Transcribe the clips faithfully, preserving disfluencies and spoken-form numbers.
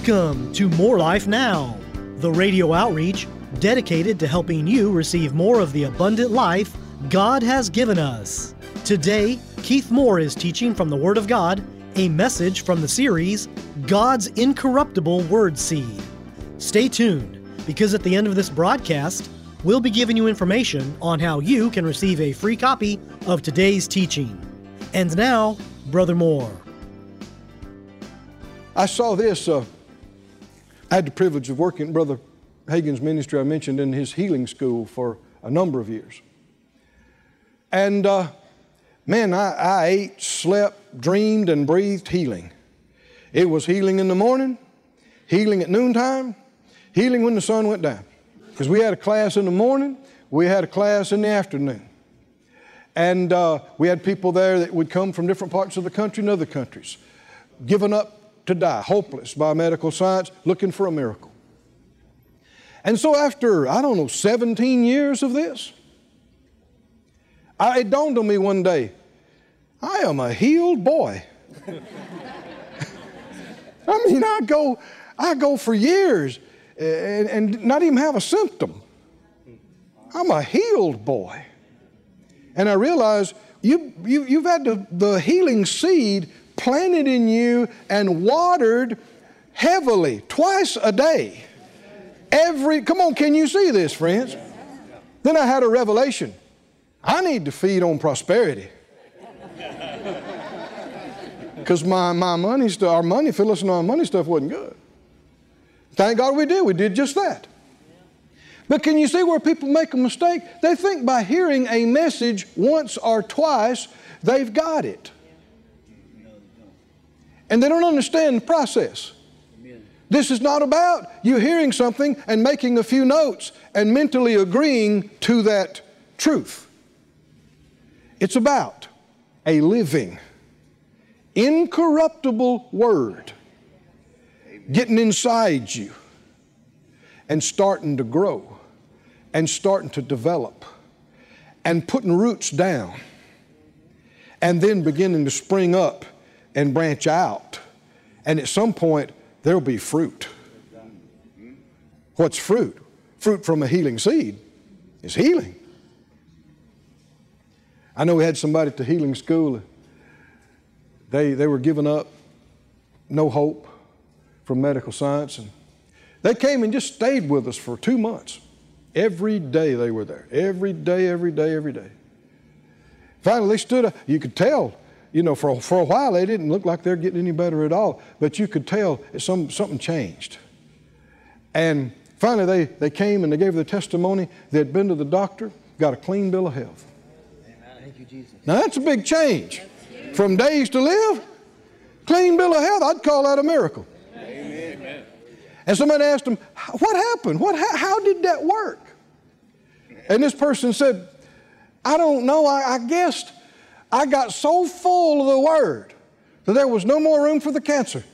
Welcome to More Life Now, the radio outreach dedicated to helping you receive more of the abundant life God has given us. Today, Keith Moore is teaching from the Word of God, a message from the series, God's Incorruptible Word Seed. Stay tuned, because at the end of this broadcast, we'll be giving you information on how you can receive a free copy of today's teaching. And now, Brother Moore. I saw this. Uh, I had the privilege of working at Brother Hagin's ministry I mentioned in his healing school for a number of years. And uh, man, I, I ate, slept, dreamed, and breathed healing. It was healing in the morning, healing at noontime, healing when the sun went down. Because we had a class in the morning, we had a class in the afternoon. And uh, we had people there that would come from different parts of the country and other countries, given up to die, hopeless by medical science, looking for a miracle. And so after, I don't know, seventeen years of this, I, it dawned on me one day, I am a healed boy. I mean, I go, I go for years and, and not even have a symptom. I'm a healed boy. And I realized you, you, you've had the, the healing seed planted in you and watered heavily, twice a day. Every, come on, can you see this, friends? Then I had a revelation. I need to feed on prosperity. Because my, my money stuff, our money, Phyllis and our money stuff wasn't good. Thank God we did. We did just that. But can you see where people make a mistake? They think by hearing a message once or twice, they've got it. And they don't understand the process. Amen. This is not about you hearing something and making a few notes and mentally agreeing to that truth. It's about a living, incorruptible word getting inside you and starting to grow and starting to develop and putting roots down and then beginning to spring up and branch out. And at some point, there'll be fruit. What's fruit? Fruit from a healing seed is healing. I know we had somebody at the healing school. They, they were giving up, no hope from medical science. And they came and just stayed with us for two months. Every day they were there. Every day, every day, every day. Finally, they stood up. You could tell. You know, for, for a while, they didn't look like they're getting any better at all. But you could tell some, something changed. And finally, they, they came and they gave their testimony. They had been to the doctor, got a clean bill of health. Thank you, Jesus. Now, that's a big change. From days to live, clean bill of health, I'd call that a miracle. Amen. And somebody asked them, what happened? What, how, how did that work? And this person said, I don't know. I, I guessed I got so full of the Word that there was no more room for the cancer.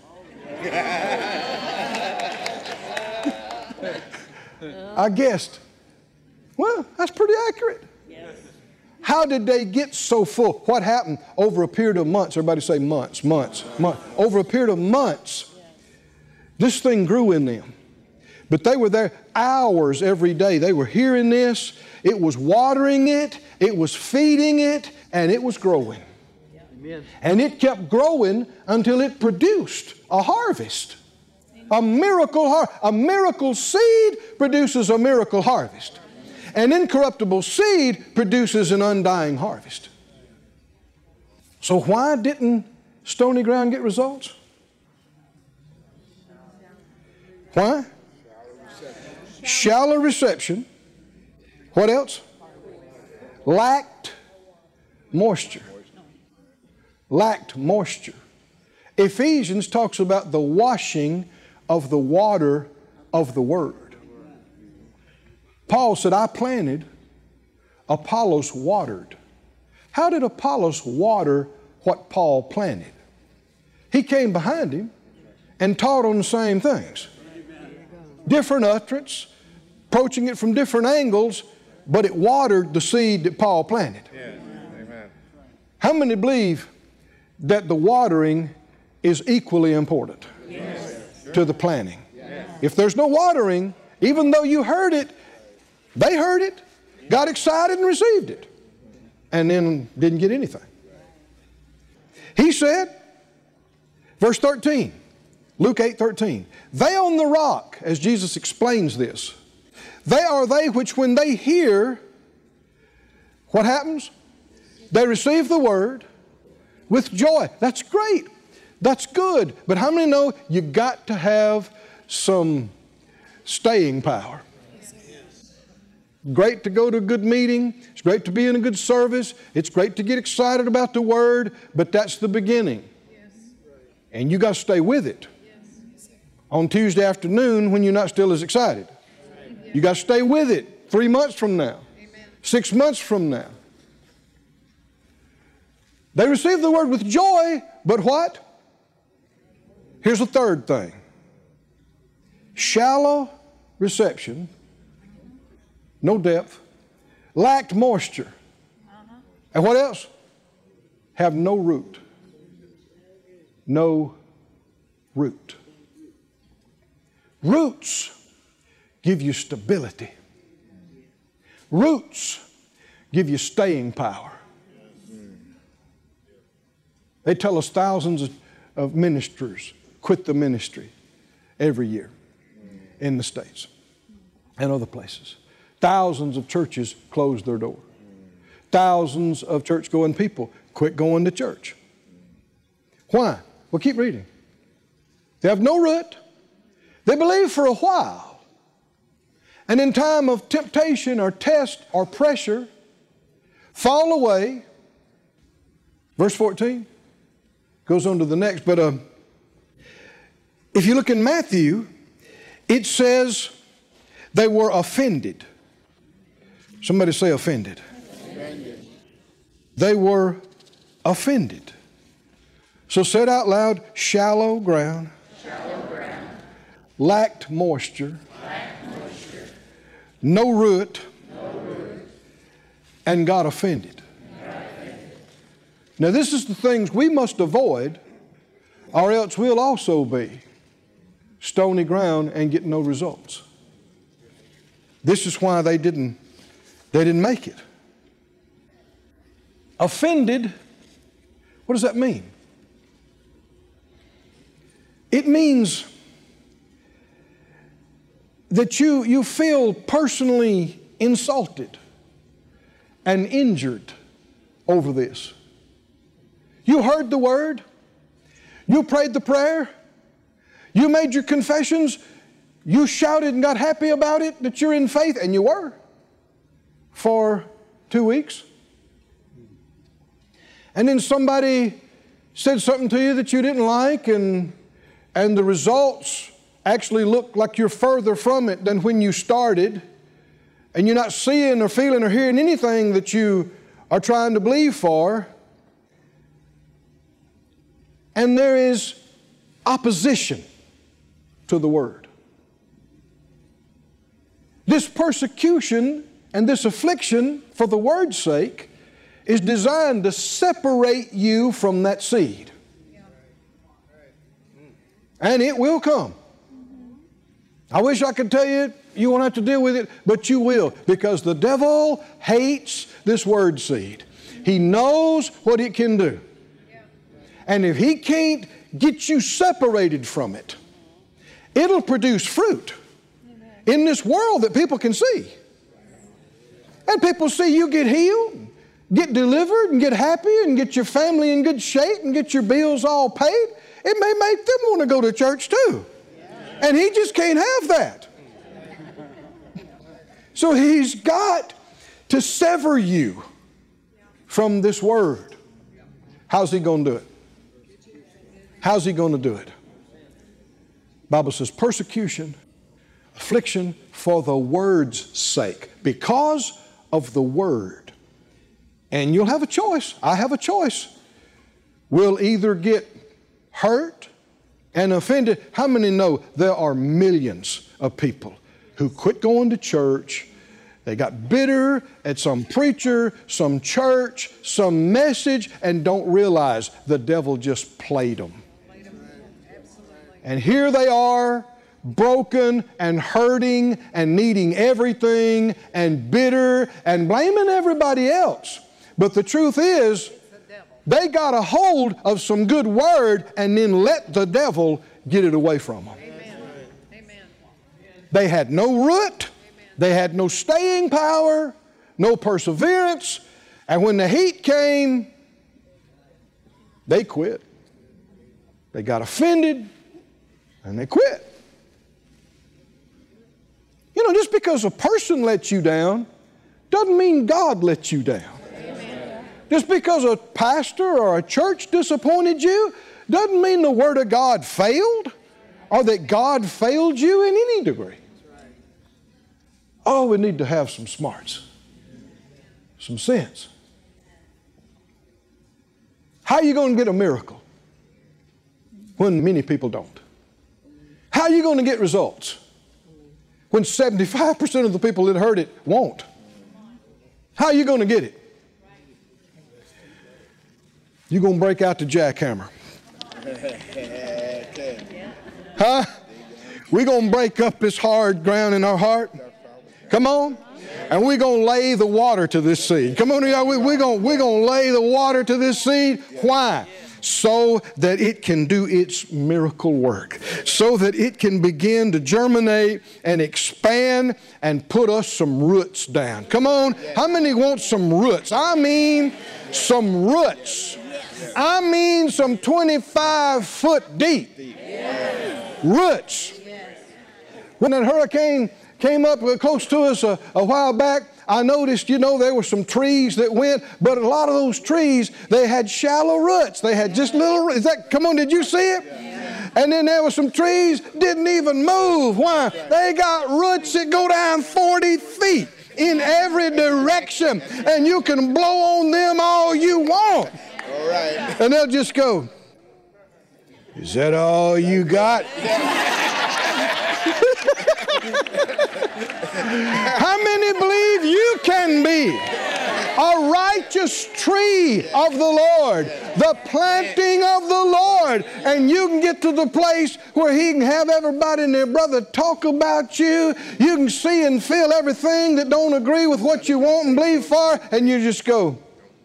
I guessed. Well, that's pretty accurate. Yes. How did they get so full? What happened over a period of months? Everybody say months, months, months. Over a period of months, this thing grew in them. But they were there hours every day. They were hearing this. It was watering it. It was feeding it. And it was growing. Amen. And it kept growing until it produced a harvest. A miracle har- A miracle seed produces a miracle harvest. An incorruptible seed produces an undying harvest. So why didn't Stony Ground get results? Why? Shallow reception. What else? Lacked moisture. Lacked moisture. Ephesians talks about the washing of the water of the Word. Paul said, I planted, Apollos watered. How did Apollos water what Paul planted? He came behind him and taught on the same things. Different utterance, approaching it from different angles, but it watered the seed that Paul planted. Yeah. Amen. How many believe that the watering is equally important? Yes. To to the planting. If there's no watering, even though you heard it, they heard it, got excited and received it, and then didn't get anything. He said, verse thirteen, Luke eight thirteen, they on the rock, as Jesus explains this, they are they which when they hear, what happens? They receive the word with joy. That's great. That's good. But how many know you got to have some staying power? Great to go to a good meeting. It's great to be in a good service. It's great to get excited about the word, but that's the beginning. And you got to stay with it. On Tuesday afternoon when you're not still as excited. You got to stay with it three months from now, six months from now. They receive the word with joy, but what? Here's the third thing. Shallow reception, no depth, lacked moisture. Uh-huh. And what else? Have no root. No root. Roots give you stability. Roots give you staying power. They tell us thousands of, of ministers quit the ministry every year in the States and other places. Thousands of churches close their door. Thousands of church-going people quit going to church. Why? Well, keep reading. They have no root. They believe for a while. And in time of temptation or test or pressure, fall away. Verse fourteen goes on to the next. But uh, if you look in Matthew, it says they were offended. Somebody say offended. Offended. They were offended. So said out loud, shallow ground, shallow ground. Lacked moisture, lacked moisture. No root, no root. And got offended. Now this is the things we must avoid, or else we'll also be stony ground and get no results. This is why they didn't, they didn't make it. Offended, what does that mean? It means that you, you feel personally insulted and injured over this. You heard the word. You prayed the prayer. You made your confessions. You shouted and got happy about it that you're in faith, and you were for two weeks. And then somebody said something to you that you didn't like, and, and the results actually look like you're further from it than when you started, and you're not seeing or feeling or hearing anything that you are trying to believe for. And there is opposition to the word. This persecution and this affliction for the word's sake is designed to separate you from that seed. And it will come. I wish I could tell you you won't have to deal with it, but you will, because the devil hates this word seed. He knows what it can do. And if he can't get you separated from it, it'll produce fruit in this world that people can see. And people see you get healed, get delivered, and get happy, and get your family in good shape, and get your bills all paid. It may make them want to go to church too. And he just can't have that. So he's got to sever you from this word. How's he going to do it? How's he going to do it? The Bible says persecution, affliction for the word's sake, because of the word. And you'll have a choice. I have a choice. We'll either get hurt and offended. How many know there are millions of people who quit going to church? They got bitter at some preacher, some church, some message, and don't realize the devil just played them. And here they are, broken and hurting and needing everything and bitter and blaming everybody else. But the truth is, they got a hold of some good word and then let the devil get it away from them. Amen. They had no root. They had no staying power, no perseverance. And when the heat came, they quit. They got offended and they quit. You know, just because a person lets you down doesn't mean God lets you down. Amen. Just because a pastor or a church disappointed you doesn't mean the Word of God failed or that God failed you in any degree. Oh, we need to have some smarts, some sense. How are you going to get a miracle when many people don't? How are you going to get results when seventy-five percent of the people that heard it won't? How are you going to get it? You're going to break out the jackhammer. Huh? We're going to break up this hard ground in our heart. Come on. And we're going to lay the water to this seed. Come on, y'all. We're going we're going to lay the water to this seed. Why? So that it can do its miracle work. So that it can begin to germinate and expand and put us some roots down. Come on. How many want some roots? I mean some roots. I mean some twenty-five foot deep roots. When that hurricane came up close to us a, a while back, I noticed, you know, there were some trees that went, but a lot of those trees, they had shallow roots. They had just little, is that, come on, did you see it? Yeah. And then there were some trees didn't even move. Why? They got roots that go down forty feet in every direction, and you can blow on them all you want. All right. And they'll just go, is that all you got? How many believe you can be a righteous tree of the Lord, the planting of the Lord, and you can get to the place where He can have everybody and their brother talk about you. You can see and feel everything that don't agree with what you want and believe for, and you just go,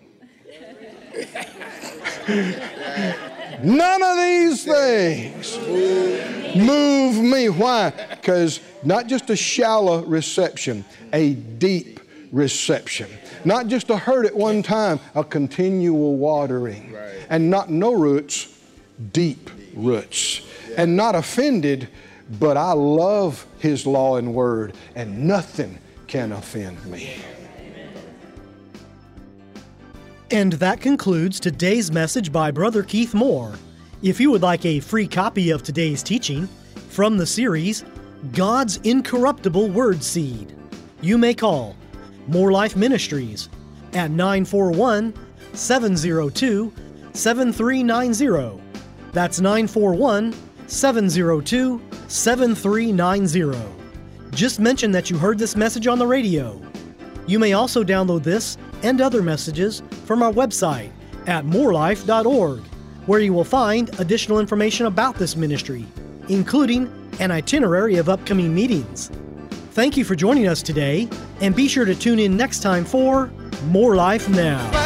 none of these things move me. Why? Because not just a shallow reception, a deep reception. Not just a hurt at one time, a continual watering. Right. And not no roots, deep roots. Yeah. And not offended, but I love His law and word, and nothing can offend me. And that concludes today's message by Brother Keith Moore. If you would like a free copy of today's teaching from the series, God's Incorruptible Word Seed, you may call More Life Ministries at nine four one, seven zero two, seven three nine zero. That's nine four one, seven zero two, seven three nine zero. Just mention that you heard this message on the radio. You may also download this and other messages from our website at more life dot org, where you will find additional information about this ministry, including an itinerary of upcoming meetings. Thank you for joining us today, and be sure to tune in next time for More Life Now.